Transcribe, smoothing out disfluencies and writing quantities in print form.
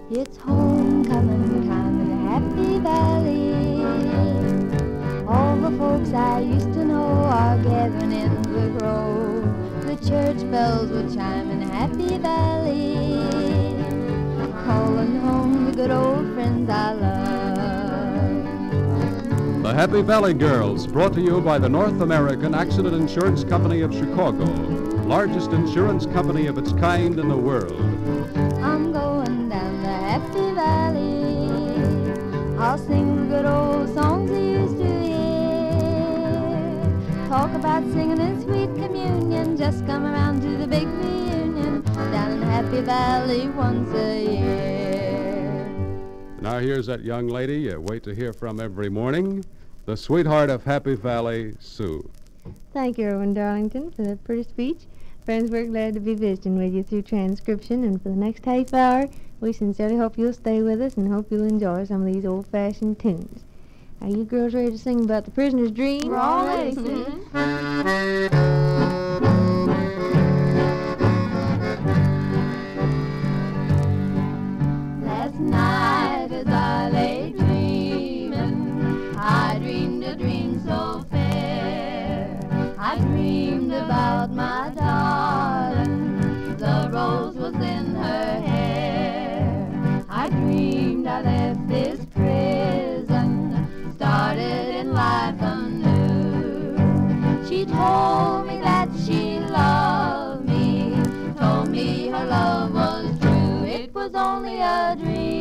It's homecoming time in Happy Valley. All the folks I used to know are gathering in the grove. The church bells will chime in Happy Valley, calling home the good old friends I love. The Happy Valley Girls, brought to you by the North American Accident Insurance Company of Chicago, largest insurance company of its kind in the world. I'm going down the Happy Valley. I'll sing the good old songs you used to hear. Talk about singing in sweet communion. Just come around to the big reunion down in Happy Valley once a year. Now here's that young lady you wait to hear from every morning, the sweetheart of Happy Valley, Sue. Thank you, Irwin Darlington, for that pretty speech. Friends, we're glad to be visiting with you through transcription, and for the next half hour, we sincerely hope you'll stay with us and hope you'll enjoy some of these old-fashioned tunes. Are you girls ready to sing about the prisoner's dream? We're all ready, Sue. Last night as I lay dreaming, I dreamed a dream so fair. I dreamed about my darling, the rose was in her hair. I dreamed I left this prison, started in life anew. She told me that she loved me, told me her love was true. It was only a dream.